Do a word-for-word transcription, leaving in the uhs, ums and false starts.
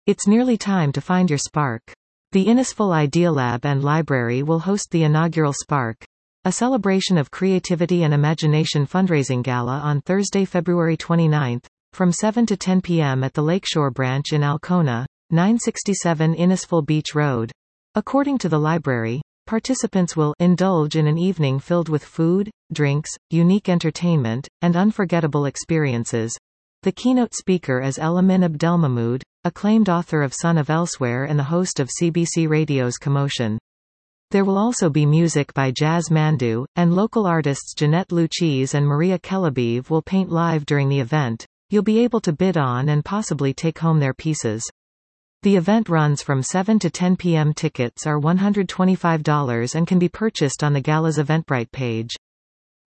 It's nearly time to find your spark. The Innisful Idealab and Library will host the inaugural Spark, a celebration of creativity and imagination fundraising gala on Thursday, February twenty-ninth, from seven to ten p m at the Lakeshore Branch in Alcona, nine sixty-seven Innisful Beach Road. According to the library, participants will indulge in an evening filled with food, drinks, unique entertainment, and unforgettable experiences. The keynote speaker is Elamin Abdelmahmoud, acclaimed author of Son of Elsewhere and the host of C B C Radio's Commotion. There will also be music by Jazz Mandu, and local artists Jeanette Luchese and Maria Kelabeev will paint live during the event. You'll be able to bid on and possibly take home their pieces. The event runs from seven to ten p m Tickets are one hundred twenty-five dollars and can be purchased on the gala's Eventbrite page.